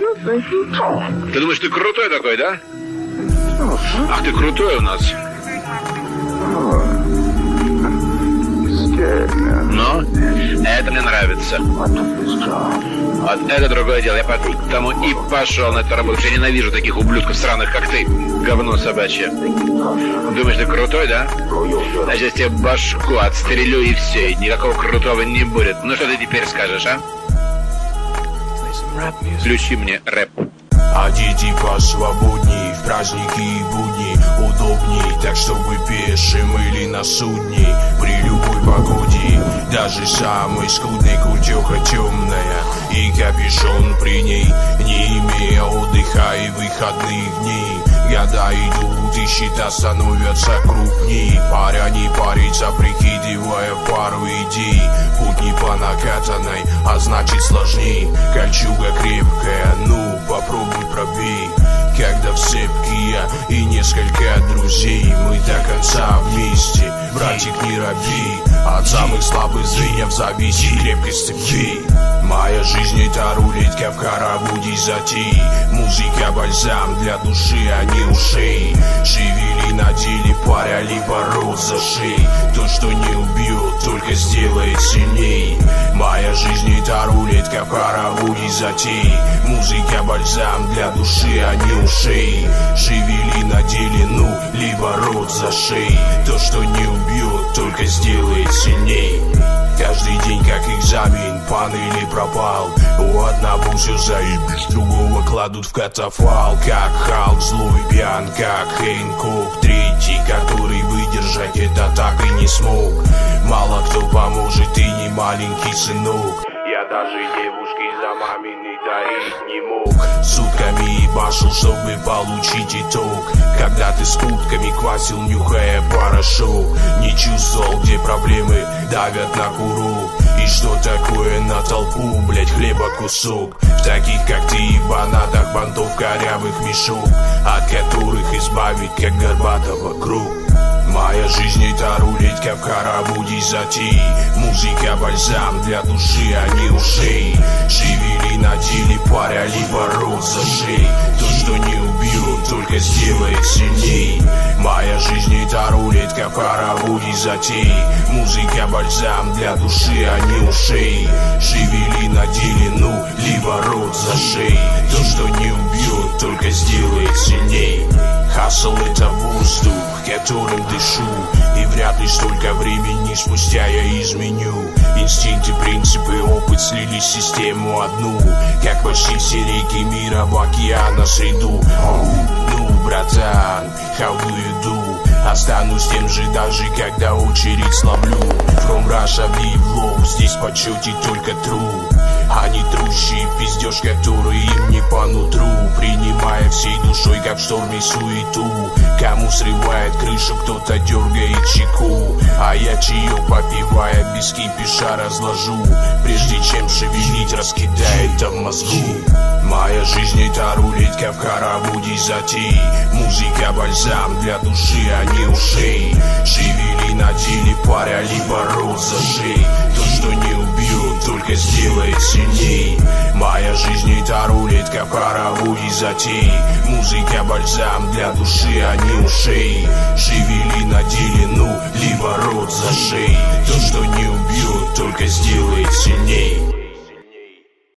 Ты думаешь, ты крутой такой, да? Ах, ты крутой у нас. Но это мне нравится. Вот это другое дело. Я потому и пошел на эту работу. Я ненавижу таких ублюдков сраных, как ты. Говно собачье. Думаешь, ты крутой, да? Значит, я тебе башку отстрелю и все. И никакого крутого не будет. Ну что ты теперь скажешь, а? Включи мне рэп. А дети посвободней, в праздники и будни удобней, так чтобы пешим или на судне, при любой погоде, даже самой скудной кутеха темная, и капюшон при ней, не имея отдыха и выходных дней. Года идут и счета становятся крупней, паря не парится, прикидывая пару идей. Путь не по накатанной, а значит сложней. Кольчуга крепкая, ну попробуй пробей. Когда в цепке я и несколько друзей, мы до конца вместе, братик, не робей. От самых слабых звеньев зависит крепкость цепей. Моя жизнь это рулетка в хороводе затей. Музыка бальзам для души, а не ушей. Шевели на деле, паря, либо рот за шеей. То, что не убьет, только сделает сильней. Моя жизнь это рулетка в хороводе затей. Музыка бальзам для души, а не ушей. Шевели на деле, ну, либо рот за шеей. То, что не убьет, только сделает сильней. Каждый день как экзамен, пан или пропал. У одного все заебись, другого кладут в катафалк. Как Халк, злой пьян, как Хэнкок. Третий, который выдержать это так и не смог. Мало кто поможет, ты не маленький сынок. Я даже девушке за маминой дарить не мог. Сутками ебашил, чтобы получить итог. Когда ты с кутками квасил, нюхая порошок. Не чувствовал, где проблемы давят на курок. И что такое на толпу, блять, хлеба кусок. В таких, как ты, ебанатах, бантов корявых мешок, от которых избавить, как горбатого, круг. Моя жизнь это рулетка в хороводе затей. Музыка бальзам для души, а не ушей. Шевели на деле, паря, либо рот за шеей. То, что не убьет, только сделает сильней. Моя жизнь это рулетка в хороводе затей. Музыка бальзам для души, а не ушей. Шевели на деле, ну, либо рот за шеей. То, что не убьет, только сделает сильней. Хасл это воздух, которым дышу. И вряд ли столько времени спустя я изменю. Инстинкты, принципы, опыт слились в систему одну. Как почти все реки мира в океана среду. Ну, братан, how do you do? Останусь тем же даже когда очередь сломлю. From Russia, live low, здесь в почете только true. А не трущий пиздеж, который им не по нутру. Принимая всей душой, как в шторме, суету. Кому срывает крышу, кто-то дергает чеку. А я чаек, попивая, без кипиша разложу. Прежде чем шевелить, раскидая это в мозгу. Моя жизнь это рулетка в хороводе затей. Музыка бальзам для души, а не ушей. Шевели на деле, паря, либо рот за шеей. То, что не убьет, только сделает сильней. Моя жизнь это рулетка в хороводе затей. Музыка бальзам для души, а не ушей. Шевели на деле, ну, либо рот за шеей. То, что не убьет, только сделает сильней.